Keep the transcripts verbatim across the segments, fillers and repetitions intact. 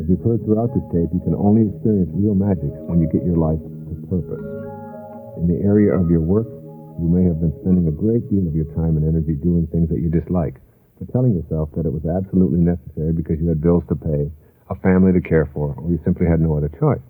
you've heard throughout this tape, you can only experience real magic when you get your life to purpose. In the area of your work, you may have been spending a great deal of your time and energy doing things that you dislike, but telling yourself that it was absolutely necessary because you had bills to pay, a family to care for, or you simply had no other choice.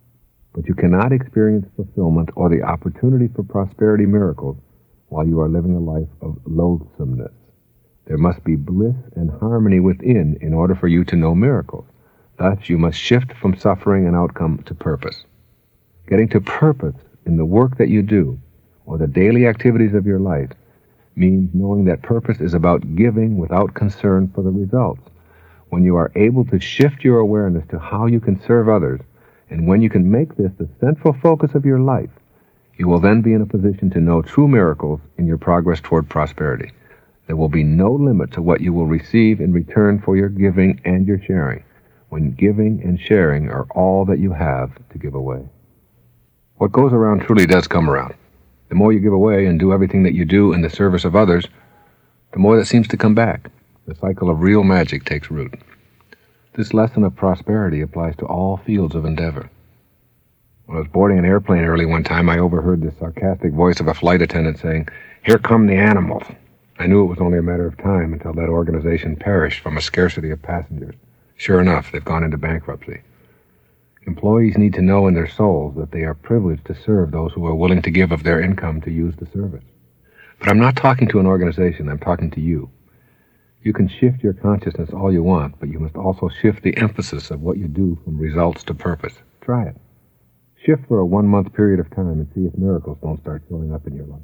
But you cannot experience fulfillment or the opportunity for prosperity miracles while you are living a life of loathsomeness. There must be bliss and harmony within in order for you to know miracles. Thus, you must shift from suffering and outcome to purpose. Getting to purpose in the work that you do or the daily activities of your life means knowing that purpose is about giving without concern for the results. When you are able to shift your awareness to how you can serve others, and when you can make this the central focus of your life, you will then be in a position to know true miracles in your progress toward prosperity. There will be no limit to what you will receive in return for your giving and your sharing, when giving and sharing are all that you have to give away. What goes around truly does come around. The more you give away and do everything that you do in the service of others, the more that seems to come back. The cycle of real magic takes root. This lesson of prosperity applies to all fields of endeavor. When I was boarding an airplane early one time, I overheard the sarcastic voice of a flight attendant saying, "Here come the animals." I knew it was only a matter of time until that organization perished from a scarcity of passengers. Sure enough, they've gone into bankruptcy. Employees need to know in their souls that they are privileged to serve those who are willing to give of their income to use the service. But I'm not talking to an organization, I'm talking to you. You can shift your consciousness all you want, but you must also shift the emphasis of what you do from results to purpose. Try it. Shift for a one-month period of time and see if miracles don't start showing up in your life.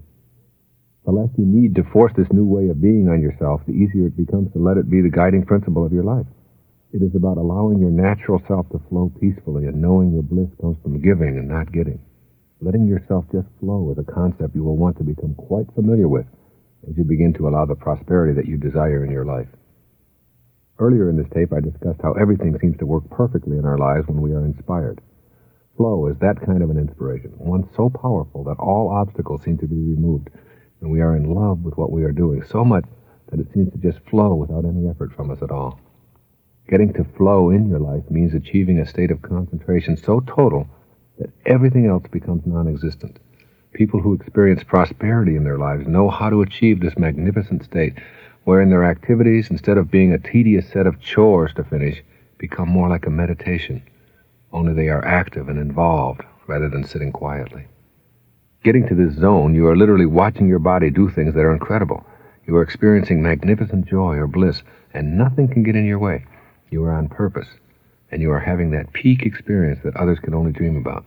The less you need to force this new way of being on yourself, the easier it becomes to let it be the guiding principle of your life. It is about allowing your natural self to flow peacefully and knowing your bliss comes from giving and not getting. Letting yourself just flow is a concept you will want to become quite familiar with as you begin to allow the prosperity that you desire in your life. Earlier in this tape, I discussed how everything seems to work perfectly in our lives when we are inspired. Flow is that kind of an inspiration, one so powerful that all obstacles seem to be removed, and we are in love with what we are doing so much that it seems to just flow without any effort from us at all. Getting to flow in your life means achieving a state of concentration so total that everything else becomes non-existent. People who experience prosperity in their lives know how to achieve this magnificent state, wherein their activities, instead of being a tedious set of chores to finish, become more like a meditation, only they are active and involved rather than sitting quietly. Getting to this zone, you are literally watching your body do things that are incredible. You are experiencing magnificent joy or bliss, and nothing can get in your way. You are on purpose, and you are having that peak experience that others can only dream about.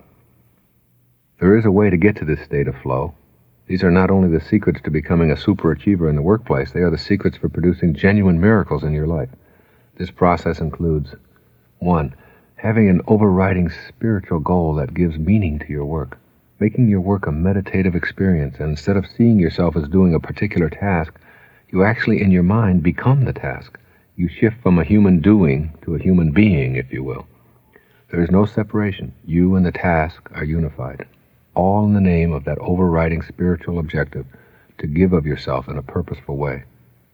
There is a way to get to this state of flow. These are not only the secrets to becoming a superachiever in the workplace, they are the secrets for producing genuine miracles in your life. This process includes, one, having an overriding spiritual goal that gives meaning to your work, making your work a meditative experience, and instead of seeing yourself as doing a particular task, you actually in your mind become the task. You shift from a human doing to a human being, if you will. There is no separation. You and the task are unified, all in the name of that overriding spiritual objective to give of yourself in a purposeful way.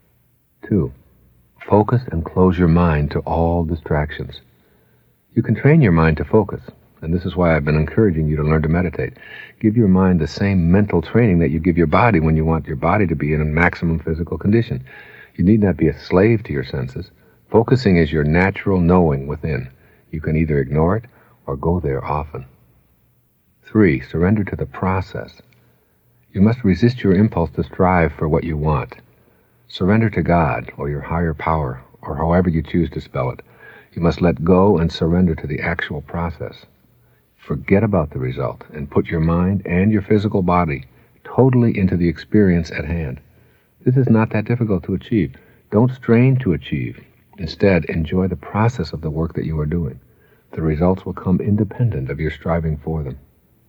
Two, focus and close your mind to all distractions. You can train your mind to focus, and this is why I've been encouraging you to learn to meditate. Give your mind the same mental training that you give your body when you want your body to be in a maximum physical condition. You need not be a slave to your senses. Focusing is your natural knowing within. You can either ignore it or go there often. Three, surrender to the process. You must resist your impulse to strive for what you want. Surrender to God or your higher power, or however you choose to spell it. You must let go and surrender to the actual process. Forget about the result and put your mind and your physical body totally into the experience at hand. This is not that difficult to achieve. Don't strain to achieve. Instead, enjoy the process of the work that you are doing. The results will come independent of your striving for them.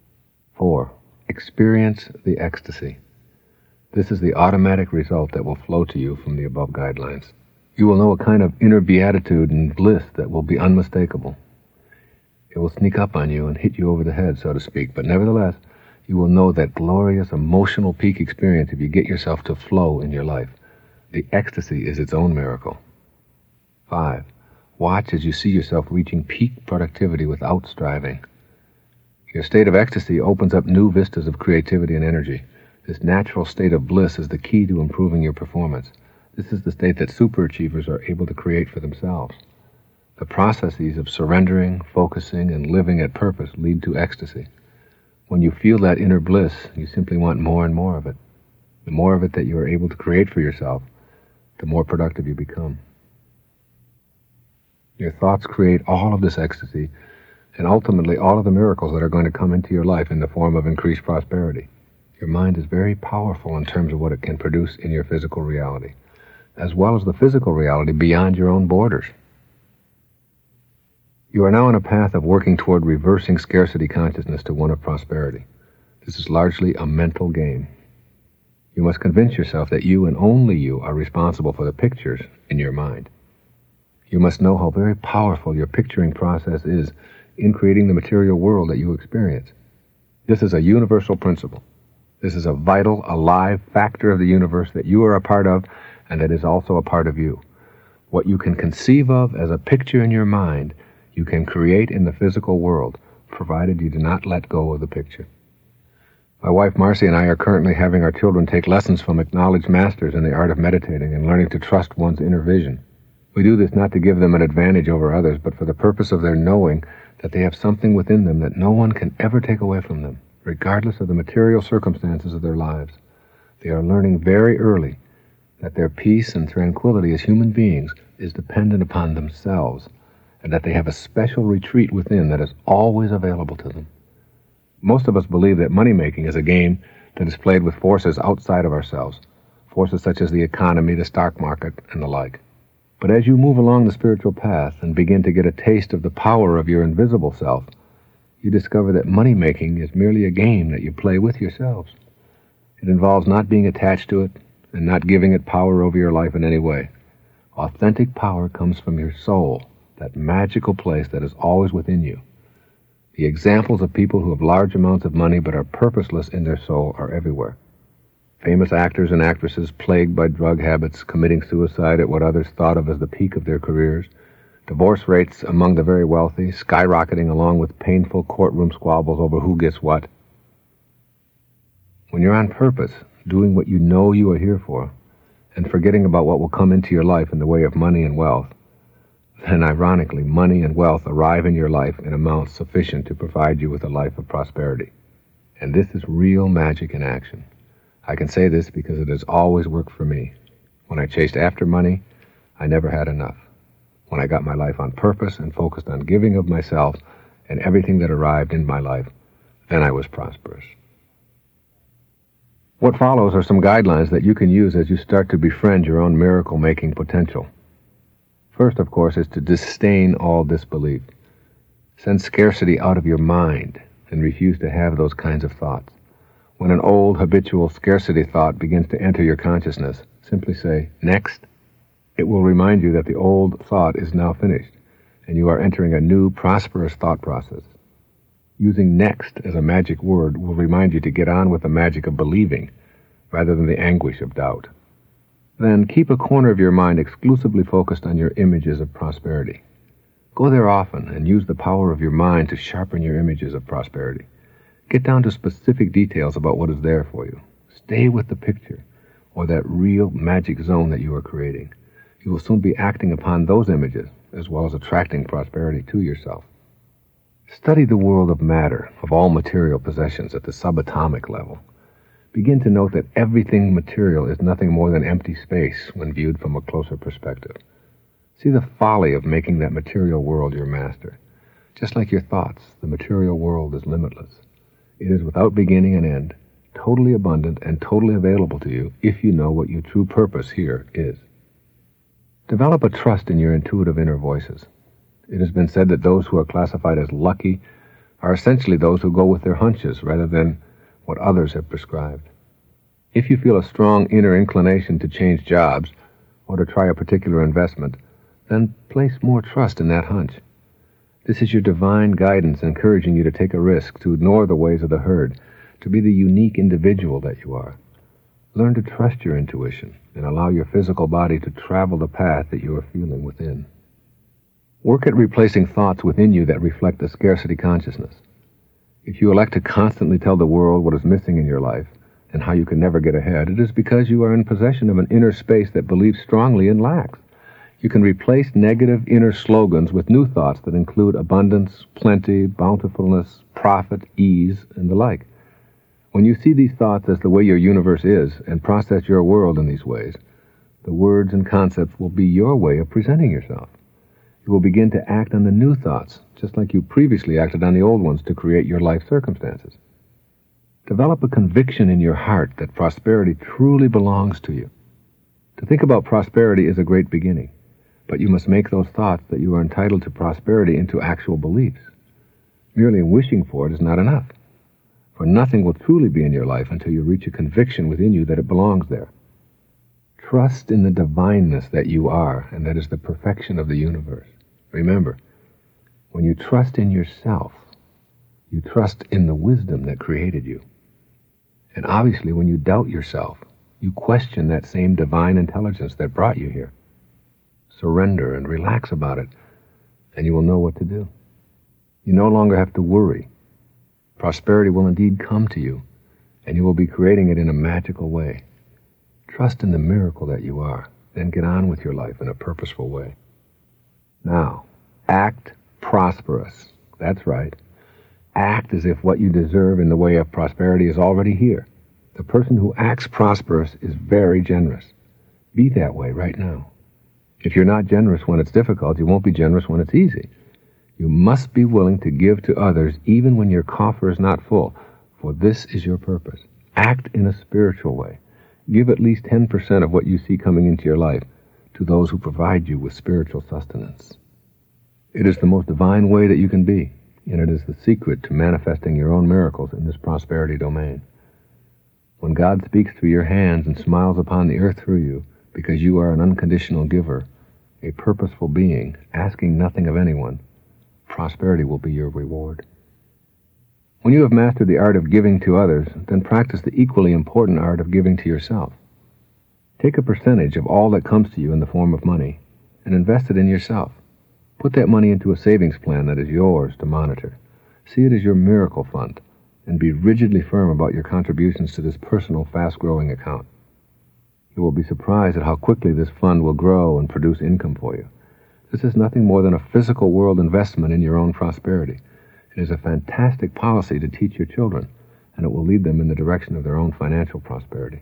Four, experience the ecstasy. This is the automatic result that will flow to you from the above guidelines. You will know a kind of inner beatitude and bliss that will be unmistakable. It will sneak up on you and hit you over the head, so to speak, but nevertheless, you will know that glorious emotional peak experience if you get yourself to flow in your life. The ecstasy is its own miracle. Five, Watch as you see yourself reaching peak productivity without striving. Your state of ecstasy opens up new vistas of creativity and energy. This natural state of bliss is the key to improving your performance. This is the state that superachievers are able to create for themselves. The processes of surrendering, focusing, and living at purpose lead to ecstasy. When you feel that inner bliss, you simply want more and more of it. The more of it that you are able to create for yourself, the more productive you become. Your thoughts create all of this ecstasy, and ultimately all of the miracles that are going to come into your life in the form of increased prosperity. Your mind is very powerful in terms of what it can produce in your physical reality, as well as the physical reality beyond your own borders. You are now on a path of working toward reversing scarcity consciousness to one of prosperity. This is largely a mental game. You must convince yourself that you and only you are responsible for the pictures in your mind. You must know how very powerful your picturing process is in creating the material world that you experience. This is a universal principle. This is a vital, alive factor of the universe that you are a part of and that is also a part of you. What you can conceive of as a picture in your mind, you can create in the physical world, provided you do not let go of the picture. My wife Marcy and I are currently having our children take lessons from acknowledged masters in the art of meditating and learning to trust one's inner vision. We do this not to give them an advantage over others, but for the purpose of their knowing that they have something within them that no one can ever take away from them, regardless of the material circumstances of their lives. They are learning very early that their peace and tranquility as human beings is dependent upon themselves, and that they have a special retreat within that is always available to them. Most of us believe that money-making is a game that is played with forces outside of ourselves, forces such as the economy, the stock market, and the like. But as you move along the spiritual path and begin to get a taste of the power of your invisible self, you discover that money-making is merely a game that you play with yourselves. It involves not being attached to it and not giving it power over your life in any way. Authentic power comes from your soul, that magical place that is always within you. The examples of people who have large amounts of money but are purposeless in their soul are everywhere. Famous actors and actresses plagued by drug habits, committing suicide at what others thought of as the peak of their careers, divorce rates among the very wealthy skyrocketing along with painful courtroom squabbles over who gets what. When you're on purpose, doing what you know you are here for, and forgetting about what will come into your life in the way of money and wealth, then ironically, money and wealth arrive in your life in amounts sufficient to provide you with a life of prosperity. And this is real magic in action. I can say this because it has always worked for me. When I chased after money, I never had enough. When I got my life on purpose and focused on giving of myself and everything that arrived in my life, then I was prosperous. What follows are some guidelines that you can use as you start to befriend your own miracle-making potential. First, of course, is to disdain all disbelief. Send scarcity out of your mind and refuse to have those kinds of thoughts. When an old, habitual scarcity thought begins to enter your consciousness, simply say, "Next." It will remind you that the old thought is now finished, and you are entering a new, prosperous thought process. Using "next" as a magic word will remind you to get on with the magic of believing, rather than the anguish of doubt. Then keep a corner of your mind exclusively focused on your images of prosperity. Go there often and use the power of your mind to sharpen your images of prosperity. Get down to specific details about what is there for you. Stay with the picture, or that real magic zone that you are creating. You will soon be acting upon those images, as well as attracting prosperity to yourself. Study the world of matter, of all material possessions at the subatomic level. Begin to note that everything material is nothing more than empty space when viewed from a closer perspective. See the folly of making that material world your master. Just like your thoughts, the material world is limitless. It is without beginning and end, totally abundant and totally available to you if you know what your true purpose here is. Develop a trust in your intuitive inner voices. It has been said that those who are classified as lucky are essentially those who go with their hunches rather than what others have prescribed. If you feel a strong inner inclination to change jobs or to try a particular investment, then place more trust in that hunch. This is your divine guidance encouraging you to take a risk, to ignore the ways of the herd, to be the unique individual that you are. Learn to trust your intuition and allow your physical body to travel the path that you are feeling within. Work at replacing thoughts within you that reflect a scarcity consciousness. If you elect to constantly tell the world what is missing in your life and how you can never get ahead, it is because you are in possession of an inner space that believes strongly in lacks. You can replace negative inner slogans with new thoughts that include abundance, plenty, bountifulness, profit, ease, and the like. When you see these thoughts as the way your universe is and process your world in these ways, the words and concepts will be your way of presenting yourself. You will begin to act on the new thoughts, just like you previously acted on the old ones to create your life circumstances. Develop a conviction in your heart that prosperity truly belongs to you. To think about prosperity is a great beginning, but you must make those thoughts that you are entitled to prosperity into actual beliefs. Merely wishing for it is not enough, for nothing will truly be in your life until you reach a conviction within you that it belongs there. Trust in the divineness that you are, and that is the perfection of the universe. Remember, when you trust in yourself, you trust in the wisdom that created you. And obviously, when you doubt yourself, you question that same divine intelligence that brought you here. Surrender and relax about it, and you will know what to do. You no longer have to worry. Prosperity will indeed come to you, and you will be creating it in a magical way. Trust in the miracle that you are, then get on with your life in a purposeful way. Now, act prosperous. That's right. Act as if what you deserve in the way of prosperity is already here. The person who acts prosperous is very generous. Be that way right now. If you're not generous when it's difficult, you won't be generous when it's easy. You must be willing to give to others even when your coffer is not full, for this is your purpose. Act in a spiritual way. Give at least ten percent of what you see coming into your life to those who provide you with spiritual sustenance. It is the most divine way that you can be, and it is the secret to manifesting your own miracles in this prosperity domain. When God speaks through your hands and smiles upon the earth through you, because you are an unconditional giver, a purposeful being, asking nothing of anyone, prosperity will be your reward. When you have mastered the art of giving to others, then practice the equally important art of giving to yourself. Take a percentage of all that comes to you in the form of money and invest it in yourself. Put that money into a savings plan that is yours to monitor. See it as your miracle fund, and be rigidly firm about your contributions to this personal, fast-growing account. You will be surprised at how quickly this fund will grow and produce income for you. This is nothing more than a physical world investment in your own prosperity. It is a fantastic policy to teach your children, and it will lead them in the direction of their own financial prosperity.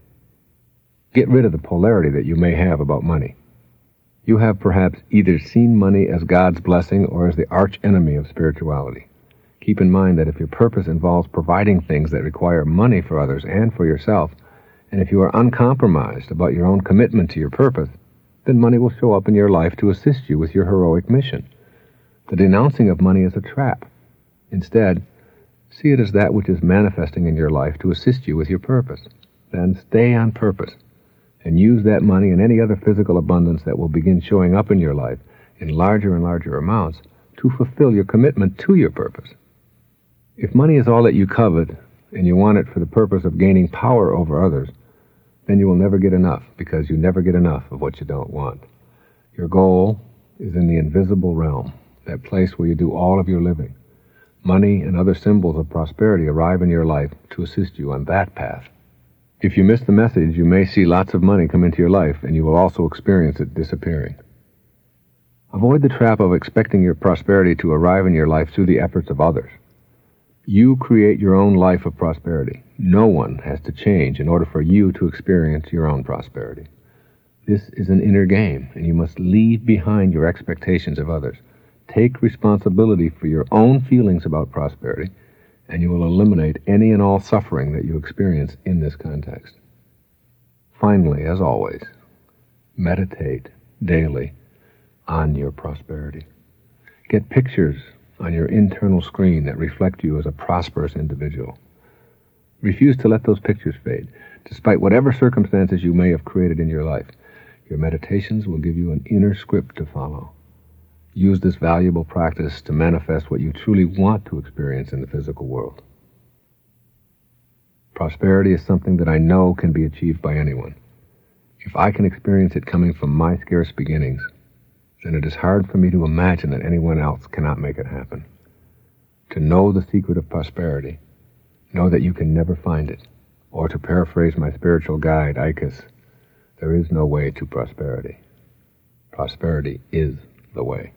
Get rid of the polarity that you may have about money. You have perhaps either seen money as God's blessing or as the arch enemy of spirituality. Keep in mind that if your purpose involves providing things that require money for others and for yourself, and if you are uncompromised about your own commitment to your purpose, then money will show up in your life to assist you with your heroic mission. The denouncing of money is a trap. Instead, see it as that which is manifesting in your life to assist you with your purpose. Then stay on purpose, and use that money and any other physical abundance that will begin showing up in your life in larger and larger amounts to fulfill your commitment to your purpose. If money is all that you covet, and you want it for the purpose of gaining power over others, then you will never get enough, because you never get enough of what you don't want. Your goal is in the invisible realm, that place where you do all of your living. Money and other symbols of prosperity arrive in your life to assist you on that path. If you miss the message, you may see lots of money come into your life, and you will also experience it disappearing. Avoid the trap of expecting your prosperity to arrive in your life through the efforts of others. You create your own life of prosperity. No one has to change in order for you to experience your own prosperity. This is an inner game, and you must leave behind your expectations of others. Take responsibility for your own feelings about prosperity, and you will eliminate any and all suffering that you experience in this context. Finally, as always, meditate daily on your prosperity. Get pictures on your internal screen that reflect you as a prosperous individual. Refuse to let those pictures fade. Despite whatever circumstances you may have created in your life, your meditations will give you an inner script to follow. Use this valuable practice to manifest what you truly want to experience in the physical world. Prosperity is something that I know can be achieved by anyone. If I can experience it coming from my scarce beginnings, then it is hard for me to imagine that anyone else cannot make it happen. To know the secret of prosperity, know that you can never find it, or to paraphrase my spiritual guide, Icus, there is no way to prosperity. Prosperity is the way.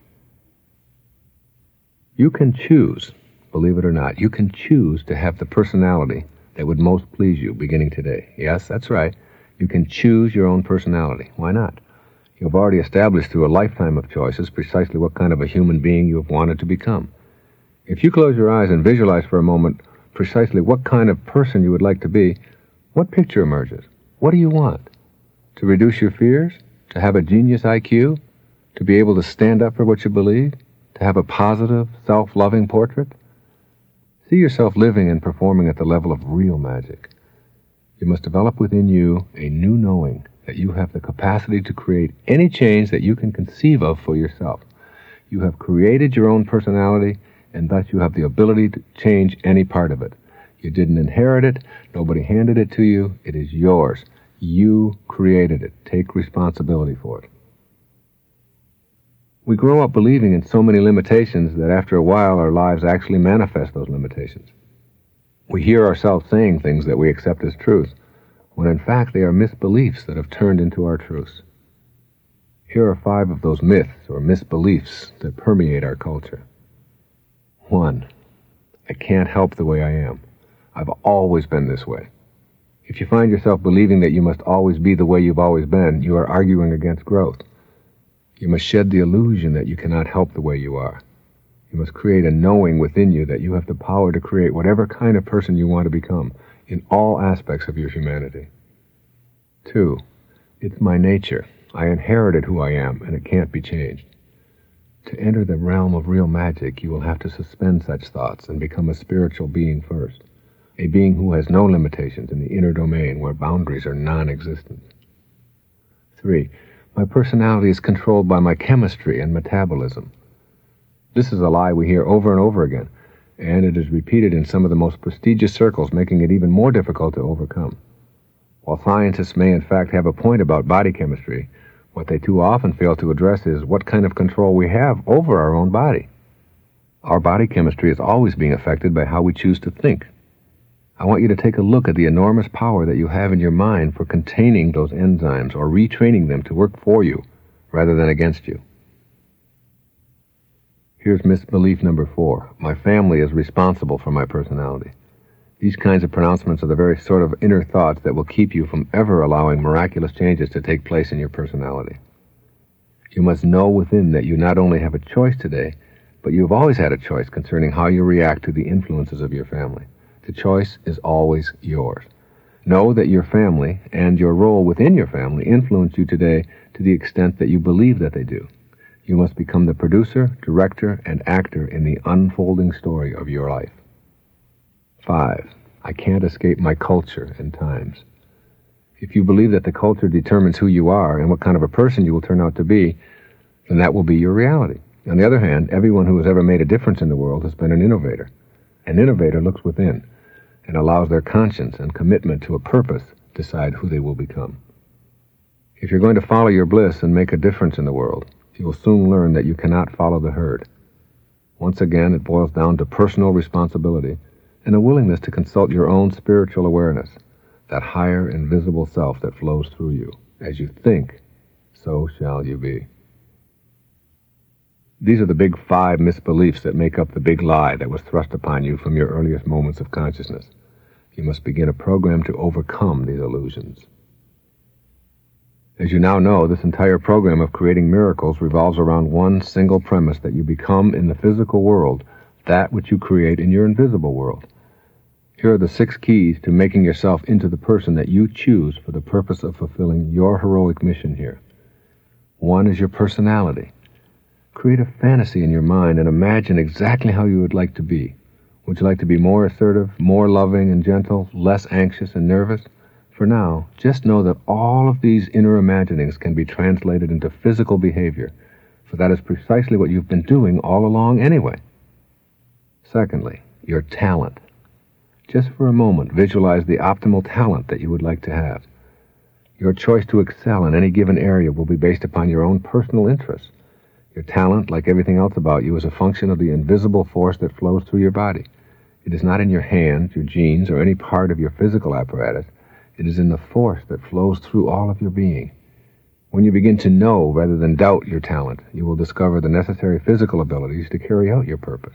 You can choose, believe it or not, you can choose to have the personality that would most please you beginning today. Yes, that's right. You can choose your own personality. Why not? You have already established through a lifetime of choices precisely what kind of a human being you have wanted to become. If you close your eyes and visualize for a moment precisely what kind of person you would like to be, what picture emerges? What do you want? To reduce your fears? To have a genius I Q? To be able to stand up for what you believe? To have a positive, self-loving portrait? See yourself living and performing at the level of real magic. You must develop within you a new knowing that you have the capacity to create any change that you can conceive of for yourself. You have created your own personality, and thus you have the ability to change any part of it. You didn't inherit it. Nobody handed it to you. It is yours. You created it. Take responsibility for it. We grow up believing in so many limitations that after a while our lives actually manifest those limitations. We hear ourselves saying things that we accept as truth, when in fact they are misbeliefs that have turned into our truths. Here are five of those myths or misbeliefs that permeate our culture. One, I can't help the way I am. I've always been this way. If you find yourself believing that you must always be the way you've always been, you are arguing against growth. You must shed the illusion that you cannot help the way you are. You must create a knowing within you that you have the power to create whatever kind of person you want to become in all aspects of your humanity. Two, it's my nature. I inherited who I am, and it can't be changed. To enter the realm of real magic, you will have to suspend such thoughts and become a spiritual being first, a being who has no limitations in the inner domain where boundaries are non-existent. Three, my personality is controlled by my chemistry and metabolism. This is a lie we hear over and over again, and it is repeated in some of the most prestigious circles, making it even more difficult to overcome. While scientists may in fact have a point about body chemistry, what they too often fail to address is what kind of control we have over our own body. Our body chemistry is always being affected by how we choose to think. I want you to take a look at the enormous power that you have in your mind for containing those enzymes or retraining them to work for you rather than against you. Here's misbelief number four. My family is responsible for my personality. These kinds of pronouncements are the very sort of inner thoughts that will keep you from ever allowing miraculous changes to take place in your personality. You must know within that you not only have a choice today, but you have always had a choice concerning how you react to the influences of your family. The choice is always yours. Know that your family and your role within your family influence you today to the extent that you believe that they do. You must become the producer, director, and actor in the unfolding story of your life. Five, I can't escape my culture and times. If you believe that the culture determines who you are and what kind of a person you will turn out to be, then that will be your reality. On the other hand, everyone who has ever made a difference in the world has been an innovator. An innovator looks within and allows their conscience and commitment to a purpose decide who they will become. If you're going to follow your bliss and make a difference in the world, you will soon learn that you cannot follow the herd. Once again, it boils down to personal responsibility and a willingness to consult your own spiritual awareness, that higher invisible self that flows through you. As you think, so shall you be. These are the big five misbeliefs that make up the big lie that was thrust upon you from your earliest moments of consciousness. You must begin a program to overcome these illusions. As you now know, this entire program of creating miracles revolves around one single premise, that you become in the physical world that which you create in your invisible world. Here are the six keys to making yourself into the person that you choose for the purpose of fulfilling your heroic mission here. One is your personality. Create a fantasy in your mind and imagine exactly how you would like to be. Would you like to be more assertive, more loving and gentle, less anxious and nervous? For now, just know that all of these inner imaginings can be translated into physical behavior, for that is precisely what you've been doing all along anyway. Secondly, your talent. Just for a moment, visualize the optimal talent that you would like to have. Your choice to excel in any given area will be based upon your own personal interests. Your talent, like everything else about you, is a function of the invisible force that flows through your body. It is not in your hands, your genes, or any part of your physical apparatus. It is in the force that flows through all of your being. When you begin to know rather than doubt your talent, you will discover the necessary physical abilities to carry out your purpose.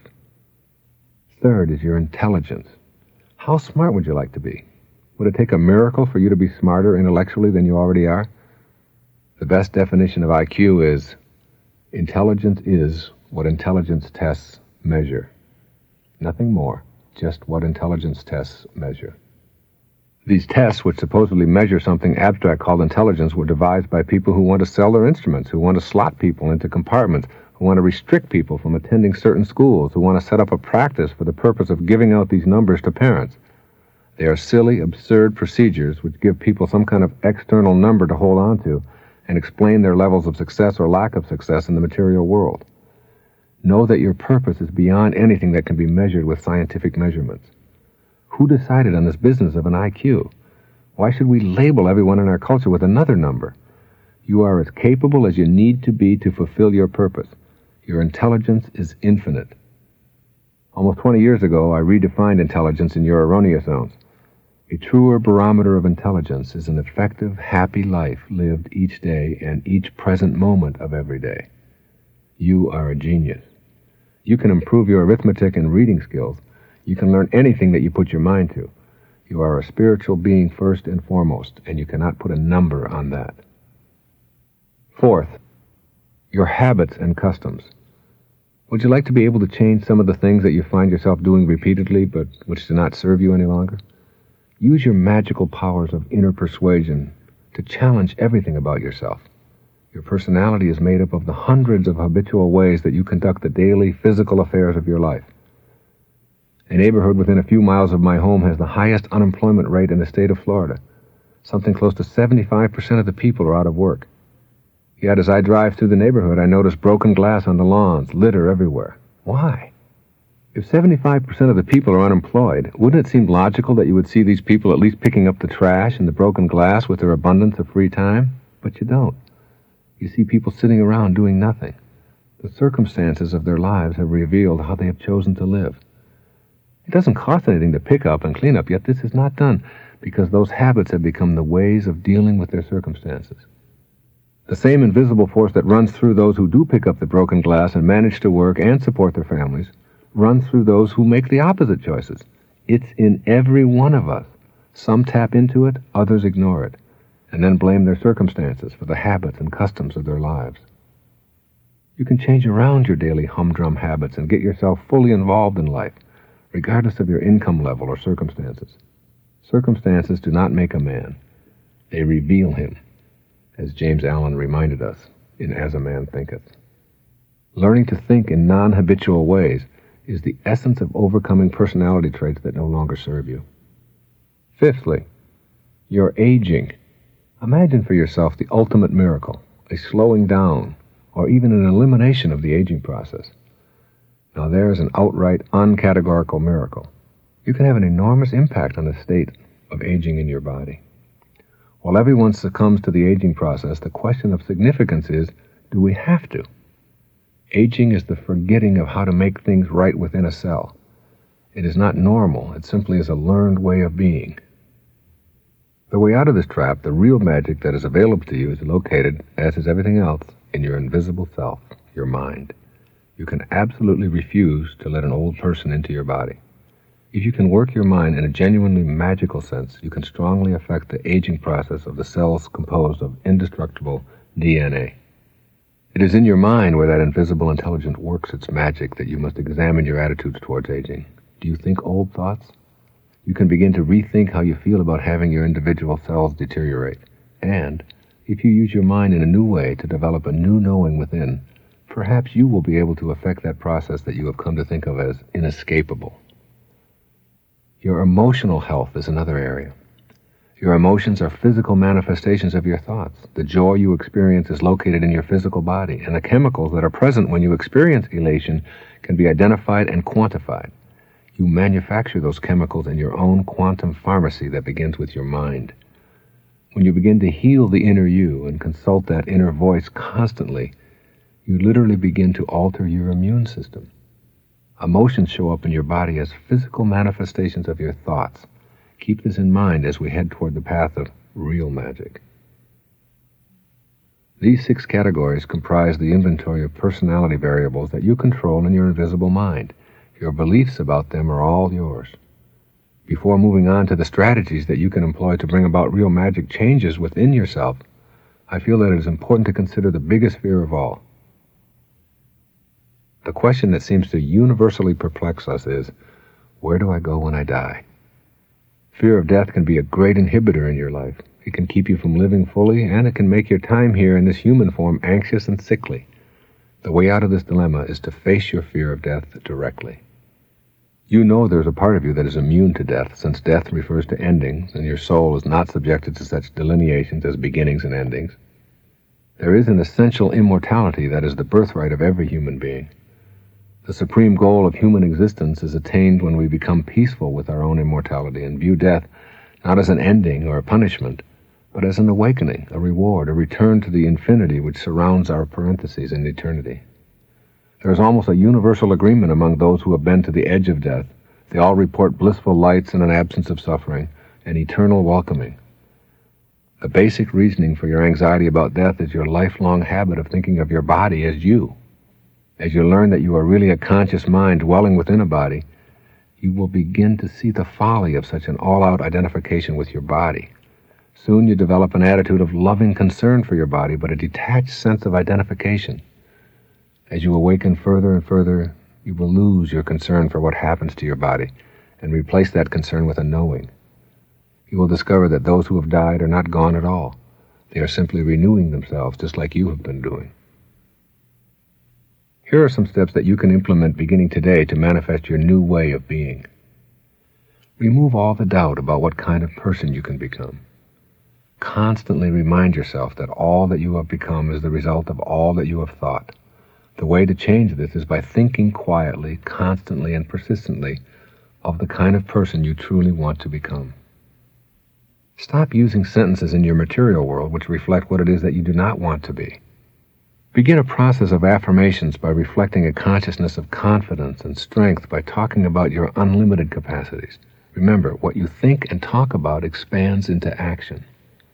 Third is your intelligence. How smart would you like to be? Would it take a miracle for you to be smarter intellectually than you already are? The best definition of I Q is, intelligence is what intelligence tests measure. Nothing more, just what intelligence tests measure. These tests, which supposedly measure something abstract called intelligence, were devised by people who want to sell their instruments, who want to slot people into compartments, who want to restrict people from attending certain schools, who want to set up a practice for the purpose of giving out these numbers to parents. They are silly, absurd procedures which give people some kind of external number to hold on to and explain their levels of success or lack of success in the material world. Know that your purpose is beyond anything that can be measured with scientific measurements. Who decided on this business of an I Q? Why should we label everyone in our culture with another number? You are as capable as you need to be to fulfill your purpose. Your intelligence is infinite. Almost twenty years ago, I redefined intelligence in your erroneous zones. A truer barometer of intelligence is an effective, happy life lived each day and each present moment of every day. You are a genius. You can improve your arithmetic and reading skills. You can learn anything that you put your mind to. You are a spiritual being first and foremost, and you cannot put a number on that. Fourth, your habits and customs. Would you like to be able to change some of the things that you find yourself doing repeatedly, but which do not serve you any longer? Use your magical powers of inner persuasion to challenge everything about yourself. Your personality is made up of the hundreds of habitual ways that you conduct the daily physical affairs of your life. A neighborhood within a few miles of my home has the highest unemployment rate in the state of Florida. Something close to seventy-five percent of the people are out of work. Yet as I drive through the neighborhood, I notice broken glass on the lawns, litter everywhere. Why? If seventy-five percent of the people are unemployed, wouldn't it seem logical that you would see these people at least picking up the trash and the broken glass with their abundance of free time? But you don't. You see people sitting around doing nothing. The circumstances of their lives have revealed how they have chosen to live. It doesn't cost anything to pick up and clean up, yet this is not done because those habits have become the ways of dealing with their circumstances. The same invisible force that runs through those who do pick up the broken glass and manage to work and support their families runs through those who make the opposite choices. It's in every one of us. Some tap into it, others ignore it, and then blame their circumstances for the habits and customs of their lives. You can change around your daily humdrum habits and get yourself fully involved in life, regardless of your income level or circumstances. Circumstances do not make a man. They reveal him, as James Allen reminded us in As a Man Thinketh. Learning to think in non-habitual ways is the essence of overcoming personality traits that no longer serve you. Fifthly, you're aging. Imagine for yourself the ultimate miracle, a slowing down, or even an elimination of the aging process. Now there's an outright, uncategorical miracle. You can have an enormous impact on the state of aging in your body. While everyone succumbs to the aging process, the question of significance is, do we have to? Aging is the forgetting of how to make things right within a cell. It is not normal. It simply is a learned way of being. The way out of this trap, the real magic that is available to you, is located, as is everything else, in your invisible self, your mind. You can absolutely refuse to let an old person into your body. If you can work your mind in a genuinely magical sense, you can strongly affect the aging process of the cells composed of indestructible D N A. It is in your mind where that invisible intelligence works its magic that you must examine your attitudes towards aging. Do you think old thoughts? You can begin to rethink how you feel about having your individual cells deteriorate. And if you use your mind in a new way to develop a new knowing within, perhaps you will be able to affect that process that you have come to think of as inescapable. Your emotional health is another area. Your emotions are physical manifestations of your thoughts. The joy you experience is located in your physical body, and the chemicals that are present when you experience elation can be identified and quantified. You manufacture those chemicals in your own quantum pharmacy that begins with your mind. When you begin to heal the inner you and consult that inner voice constantly, You literally begin to alter your immune system. Emotions show up in your body as physical manifestations of your thoughts. Keep this in mind as we head toward the path of real magic. These six categories comprise the inventory of personality variables that you control in your invisible mind. Your beliefs about them are all yours. Before moving on to the strategies that you can employ to bring about real magic changes within yourself, I feel that it is important to consider the biggest fear of all. The question that seems to universally perplex us is, where do I go when I die? Fear of death can be a great inhibitor in your life. It can keep you from living fully, and it can make your time here in this human form anxious and sickly. The way out of this dilemma is to face your fear of death directly. You know there's a part of you that is immune to death, since death refers to endings, and your soul is not subjected to such delineations as beginnings and endings. There is an essential immortality that is the birthright of every human being. The supreme goal of human existence is attained when we become peaceful with our own immortality and view death not as an ending or a punishment, but as an awakening, a reward, a return to the infinity which surrounds our parentheses in eternity. There is almost a universal agreement among those who have been to the edge of death. They all report blissful lights and an absence of suffering, an eternal welcoming. The basic reasoning for your anxiety about death is your lifelong habit of thinking of your body as you. As you learn that you are really a conscious mind dwelling within a body, you will begin to see the folly of such an all-out identification with your body. Soon you develop an attitude of loving concern for your body, but a detached sense of identification. As you awaken further and further, you will lose your concern for what happens to your body and replace that concern with a knowing. You will discover that those who have died are not gone at all. They are simply renewing themselves, just like you have been doing. Here are some steps that you can implement beginning today to manifest your new way of being. Remove all the doubt about what kind of person you can become. Constantly remind yourself that all that you have become is the result of all that you have thought. The way to change this is by thinking quietly, constantly, and persistently of the kind of person you truly want to become. Stop using sentences in your material world which reflect what it is that you do not want to be. Begin a process of affirmations by reflecting a consciousness of confidence and strength by talking about your unlimited capacities. Remember, what you think and talk about expands into action.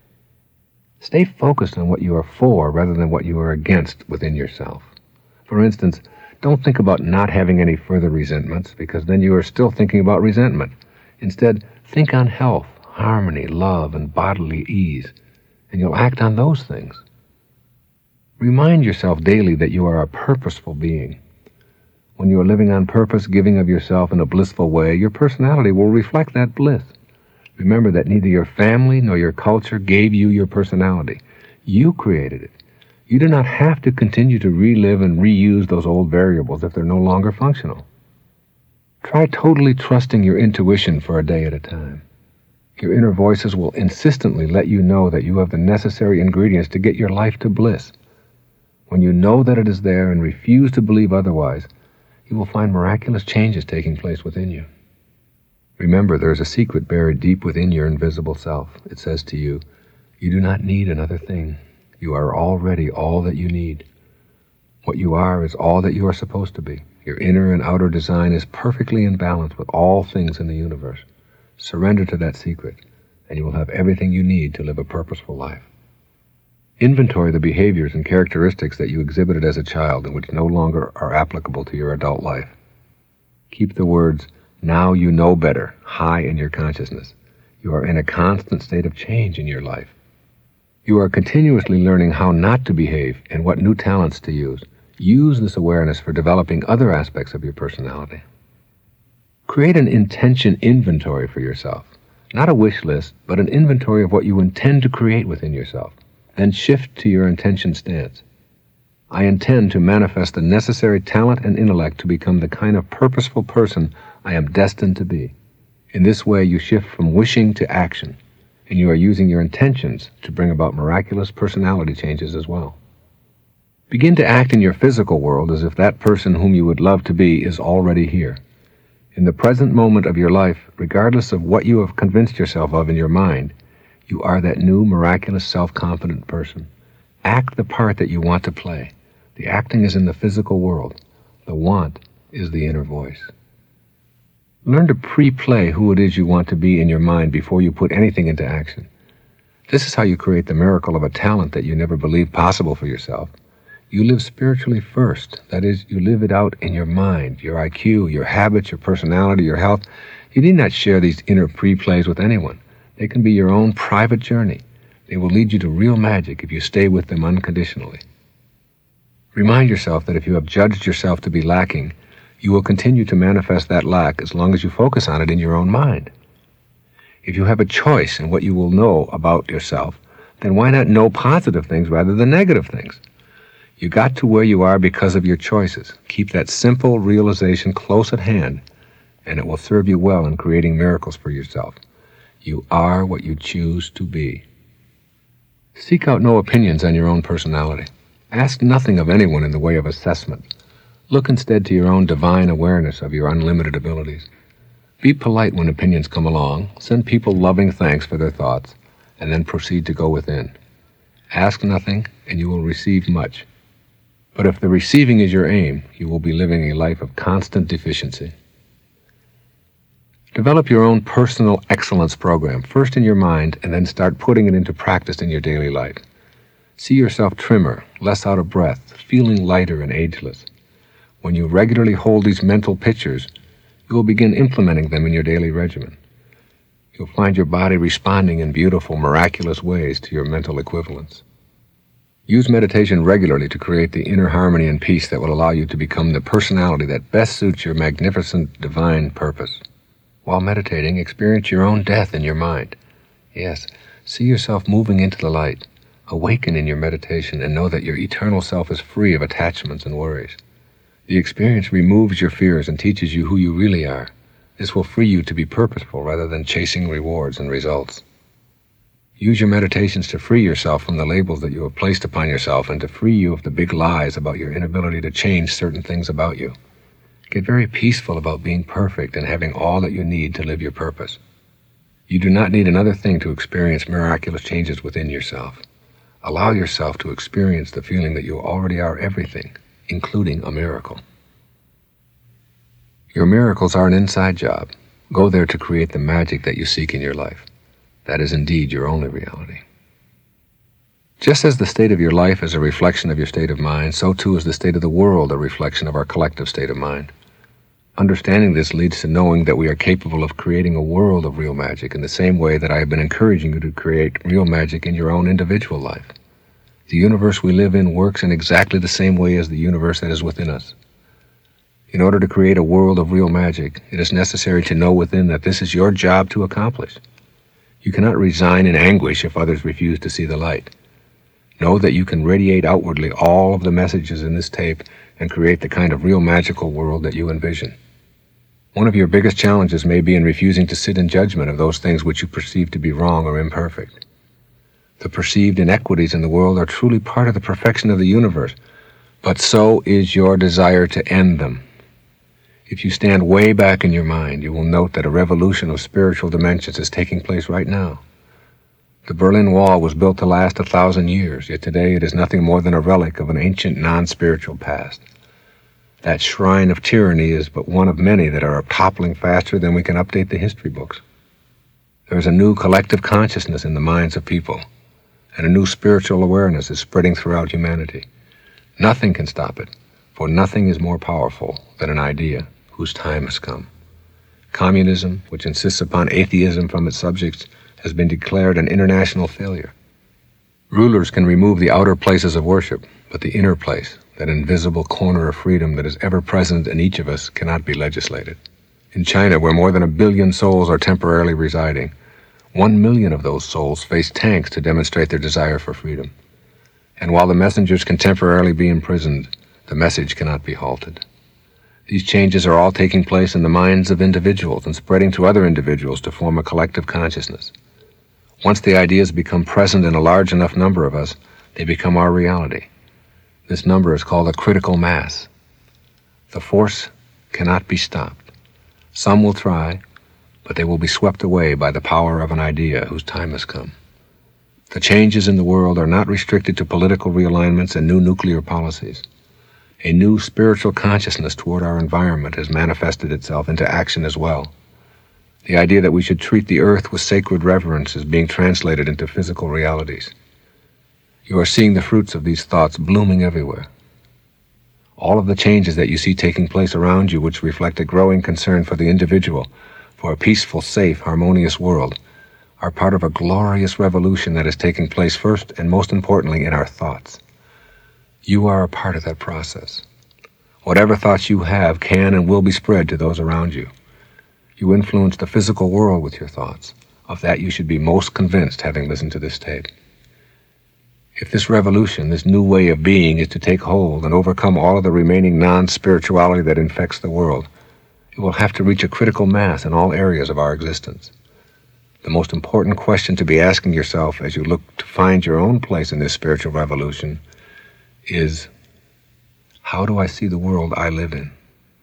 Stay focused on what you are for rather than what you are against within yourself. For instance, don't think about not having any further resentments, because then you are still thinking about resentment. Instead, think on health, harmony, love, and bodily ease, and you'll act on those things. Remind yourself daily that you are a purposeful being. When you are living on purpose, giving of yourself in a blissful way, your personality will reflect that bliss. Remember that neither your family nor your culture gave you your personality. You created it. You do not have to continue to relive and reuse those old variables if they're no longer functional. Try totally trusting your intuition for a day at a time. Your inner voices will insistently let you know that you have the necessary ingredients to get your life to bliss. When you know that it is there and refuse to believe otherwise, you will find miraculous changes taking place within you. Remember, there is a secret buried deep within your invisible self. It says to you, you do not need another thing. You are already all that you need. What you are is all that you are supposed to be. Your inner and outer design is perfectly in balance with all things in the universe. Surrender to that secret, and you will have everything you need to live a purposeful life. Inventory the behaviors and characteristics that you exhibited as a child and which no longer are applicable to your adult life. Keep the words, now you know better, high in your consciousness. You are in a constant state of change in your life. You are continuously learning how not to behave and what new talents to use. Use this awareness for developing other aspects of your personality. Create an intention inventory for yourself. Not a wish list, but an inventory of what you intend to create within yourself. Then shift to your intention stance. I intend to manifest the necessary talent and intellect to become the kind of purposeful person I am destined to be. In this way, you shift from wishing to action, and you are using your intentions to bring about miraculous personality changes as well. Begin to act in your physical world as if that person whom you would love to be is already here. In the present moment of your life, regardless of what you have convinced yourself of in your mind, you are that new, miraculous, self-confident person. Act the part that you want to play. The acting is in the physical world. The want is the inner voice. Learn to pre-play who it is you want to be in your mind before you put anything into action. This is how you create the miracle of a talent that you never believed possible for yourself. You live spiritually first. That is, you live it out in your mind, your I Q, your habits, your personality, your health. You need not share these inner pre-plays with anyone. They can be your own private journey. They will lead you to real magic if you stay with them unconditionally. Remind yourself that if you have judged yourself to be lacking, you will continue to manifest that lack as long as you focus on it in your own mind. If you have a choice in what you will know about yourself, then why not know positive things rather than negative things? You got to where you are because of your choices. Keep that simple realization close at hand, and it will serve you well in creating miracles for yourself. You are what you choose to be. Seek out no opinions on your own personality. Ask nothing of anyone in the way of assessment. Look instead to your own divine awareness of your unlimited abilities. Be polite when opinions come along. Send people loving thanks for their thoughts, and then proceed to go within. Ask nothing, and you will receive much. But if the receiving is your aim, you will be living a life of constant deficiency. Develop your own personal excellence program, first in your mind, and then start putting it into practice in your daily life. See yourself trimmer, less out of breath, feeling lighter and ageless. When you regularly hold these mental pictures, you will begin implementing them in your daily regimen. You'll find your body responding in beautiful, miraculous ways to your mental equivalents. Use meditation regularly to create the inner harmony and peace that will allow you to become the personality that best suits your magnificent divine purpose. While meditating, experience your own death in your mind. Yes, see yourself moving into the light. Awaken in your meditation and know that your eternal self is free of attachments and worries. The experience removes your fears and teaches you who you really are. This will free you to be purposeful rather than chasing rewards and results. Use your meditations to free yourself from the labels that you have placed upon yourself and to free you of the big lies about your inability to change certain things about you. Get very peaceful about being perfect and having all that you need to live your purpose. You do not need another thing to experience miraculous changes within yourself. Allow yourself to experience the feeling that you already are everything, including a miracle. Your miracles are an inside job. Go there to create the magic that you seek in your life. That is indeed your only reality. Just as the state of your life is a reflection of your state of mind, so too is the state of the world a reflection of our collective state of mind. Understanding this leads to knowing that we are capable of creating a world of real magic in the same way that I have been encouraging you to create real magic in your own individual life. The universe we live in works in exactly the same way as the universe that is within us. In order to create a world of real magic, it is necessary to know within that this is your job to accomplish. You cannot resign in anguish if others refuse to see the light. Know that you can radiate outwardly all of the messages in this tape and create the kind of real magical world that you envision. One of your biggest challenges may be in refusing to sit in judgment of those things which you perceive to be wrong or imperfect. The perceived inequities in the world are truly part of the perfection of the universe, but so is your desire to end them. If you stand way back in your mind, you will note that a revolution of spiritual dimensions is taking place right now. The Berlin Wall was built to last a thousand years, yet today it is nothing more than a relic of an ancient non-spiritual past. That shrine of tyranny is but one of many that are toppling faster than we can update the history books. There is a new collective consciousness in the minds of people, and a new spiritual awareness is spreading throughout humanity. Nothing can stop it, for nothing is more powerful than an idea whose time has come. Communism, which insists upon atheism from its subjects, has been declared an international failure. Rulers can remove the outer places of worship, but the inner place, that invisible corner of freedom that is ever present in each of us, cannot be legislated. In China, where more than a billion souls are temporarily residing, one million of those souls face tanks to demonstrate their desire for freedom. And while the messengers can temporarily be imprisoned, the message cannot be halted. These changes are all taking place in the minds of individuals and spreading to other individuals to form a collective consciousness. Once the ideas become present in a large enough number of us, they become our reality. This number is called a critical mass. The force cannot be stopped. Some will try, but they will be swept away by the power of an idea whose time has come. The changes in the world are not restricted to political realignments and new nuclear policies. A new spiritual consciousness toward our environment has manifested itself into action as well. The idea that we should treat the earth with sacred reverence is being translated into physical realities. You are seeing the fruits of these thoughts blooming everywhere. All of the changes that you see taking place around you, which reflect a growing concern for the individual, for a peaceful, safe, harmonious world, are part of a glorious revolution that is taking place first and most importantly in our thoughts. You are a part of that process. Whatever thoughts you have can and will be spread to those around you. You influence the physical world with your thoughts. Of that you should be most convinced, having listened to this tape. If this revolution, this new way of being, is to take hold and overcome all of the remaining non-spirituality that infects the world, it will have to reach a critical mass in all areas of our existence. The most important question to be asking yourself as you look to find your own place in this spiritual revolution is, how do I see the world I live in?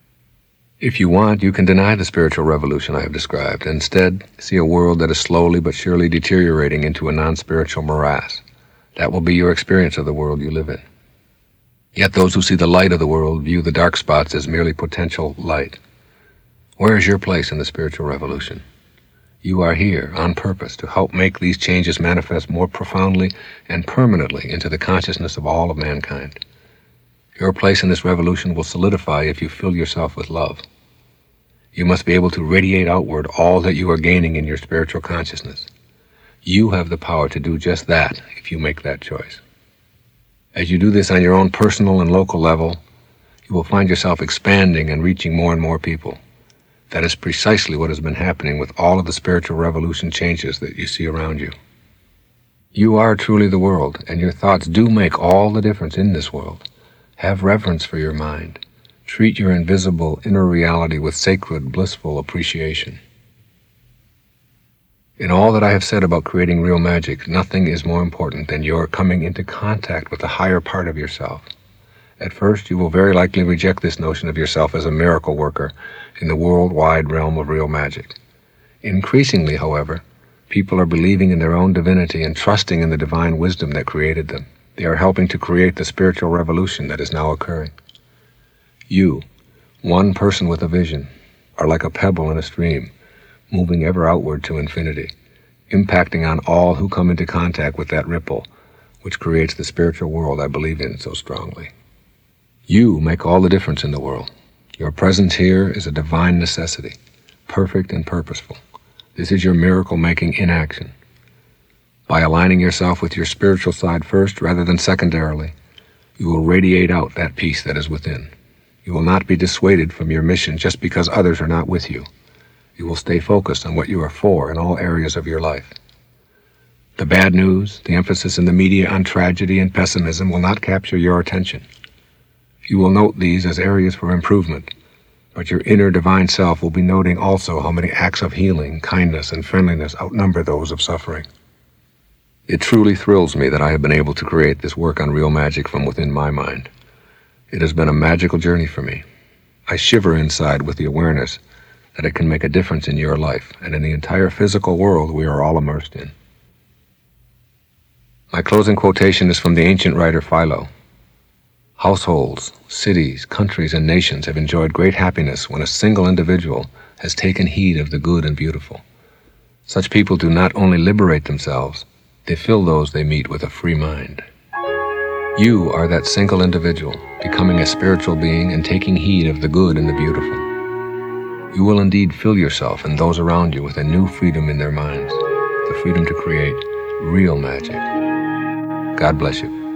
If you want, you can deny the spiritual revolution I have described, and instead see a world that is slowly but surely deteriorating into a non-spiritual morass. That will be your experience of the world you live in. Yet those who see the light of the world view the dark spots as merely potential light. Where is your place in the spiritual revolution? You are here on purpose to help make these changes manifest more profoundly and permanently into the consciousness of all of mankind. Your place in this revolution will solidify if you fill yourself with love. You must be able to radiate outward all that you are gaining in your spiritual consciousness. You have the power to do just that if you make that choice. As you do this on your own personal and local level, you will find yourself expanding and reaching more and more people. That is precisely what has been happening with all of the spiritual revolution changes that you see around you. You are truly the world, and your thoughts do make all the difference in this world. Have reverence for your mind. Treat your invisible inner reality with sacred, blissful appreciation. In all that I have said about creating real magic, nothing is more important than your coming into contact with the higher part of yourself. At first, you will very likely reject this notion of yourself as a miracle worker in the worldwide realm of real magic. Increasingly, however, people are believing in their own divinity and trusting in the divine wisdom that created them. They are helping to create the spiritual revolution that is now occurring. You, one person with a vision, are like a pebble in a stream, moving ever outward to infinity, impacting on all who come into contact with that ripple, which creates the spiritual world I believe in so strongly. You make all the difference in the world. Your presence here is a divine necessity, perfect and purposeful. This is your miracle-making in action. By aligning yourself with your spiritual side first rather than secondarily, you will radiate out that peace that is within. You will not be dissuaded from your mission just because others are not with you. You will stay focused on what you are for in all areas of your life. The bad news, the emphasis in the media on tragedy and pessimism will not capture your attention. You will note these as areas for improvement, but your inner divine self will be noting also how many acts of healing, kindness, and friendliness outnumber those of suffering. It truly thrills me that I have been able to create this work on real magic from within my mind. It has been a magical journey for me. I shiver inside with the awareness that it can make a difference in your life and in the entire physical world we are all immersed in. My closing quotation is from the ancient writer Philo. Households, cities, countries, and nations have enjoyed great happiness when a single individual has taken heed of the good and beautiful. Such people do not only liberate themselves, they fill those they meet with a free mind. You are that single individual, becoming a spiritual being and taking heed of the good and the beautiful. You will indeed fill yourself and those around you with a new freedom in their minds, the freedom to create real magic. God bless you.